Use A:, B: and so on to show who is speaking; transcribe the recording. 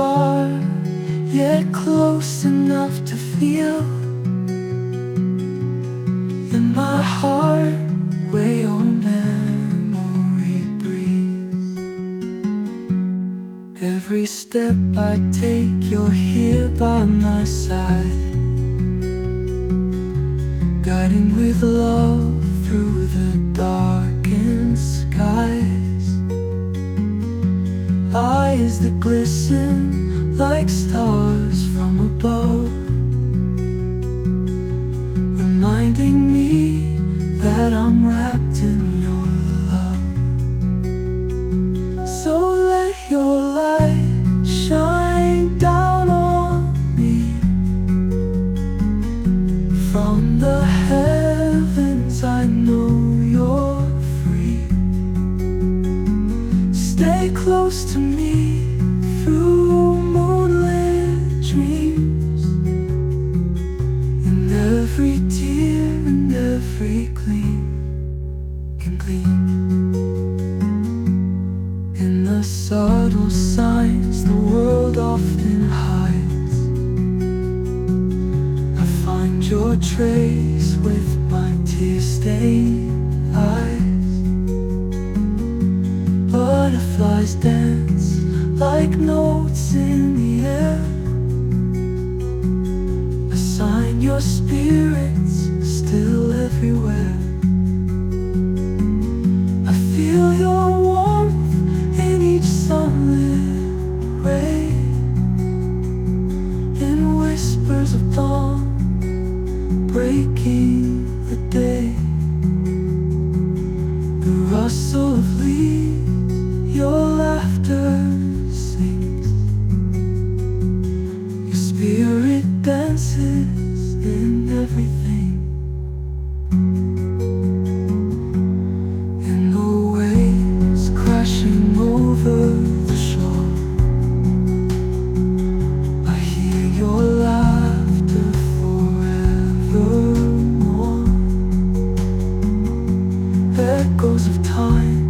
A: far, yet close enough to feel in my heart where your memory breathes. Every step I take, you're here by my side, guiding with love through the darkened skies. Eyes that glisten like stars from above, reminding me that I'm wrapped in your love. So let your light shine down on me. From the heavens I know you're free. Stay close to me through moonlit dreams, in every tear and every gleam can gleam. In the subtle signs the world often hides, I find your trace with my tear-stained eyes. Butterflies dance like notes in the air, a sign your spirit's still everywhere. I feel your warmth in each sunlit ray, in whispers of dawn breaking the day. The rustle of leaves, your laughter sings, your spirit dances in everything. In the waves crashing over the shore, I hear your laughter forevermore. Echoes of time